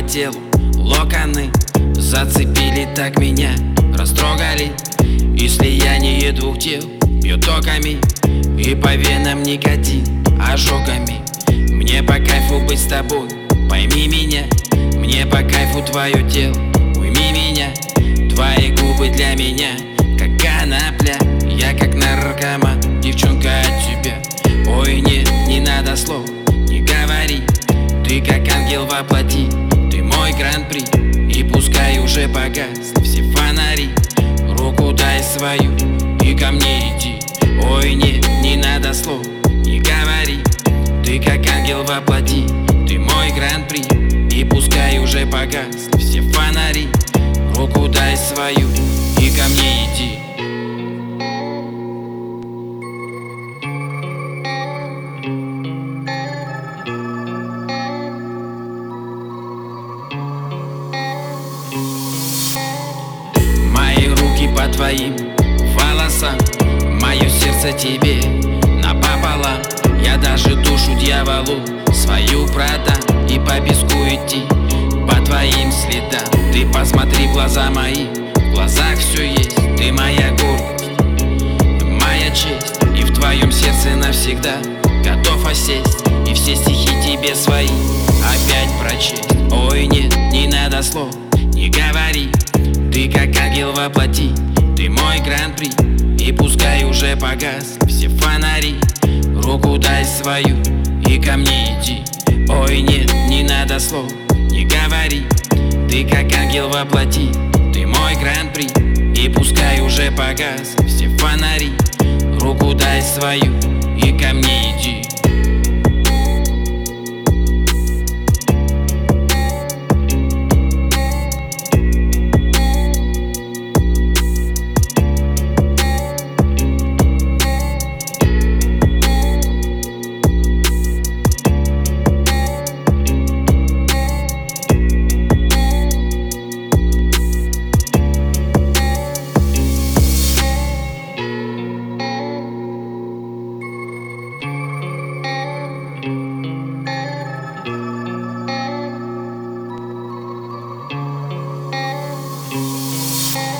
телу локоны зацепили, так меня растрогали. И слияние двух тел бьет токами, и по венам никотин ожогами. Мне по кайфу быть с тобой, пойми меня. Мне по кайфу твое тело, уйми меня. Твои губы для меня как конопля. Я как наркоман, девчонка, от тебя. Ой, нет, не надо слов, не говори. Ты как ангел во плоти, ты мой гран-при. И пускай уже погасли все фонари, руку дай свою и ко мне иди. Ой, нет, не надо слов, не говори. Ты как ангел во плоти, ты мой гран-при. И пускай уже погасли все фонари, руку дай свою и ко мне иди. Мои руки по твоим волосам, мое сердце тебе напополам. Я даже душу дьяволу свою продам и по песку идти по твоим следам. Ты посмотри в глаза мои, в глазах все есть. Ты моя гордость, моя честь, и в твоем сердце навсегда готов осесть. И все стихи тебе свои опять прочесть. Ой, нет, не надо слов, не говори. Ты как ангел во плоти, ты мой гран-при. И пускай уже погас все фонари, руку дай свою и ко мне иди. Ой, нет, не надо слов, не говори. Ты как ангел во плоти, ты мой гран-при. И пускай уже погас все фонари, руку дай свою и ко мне иди.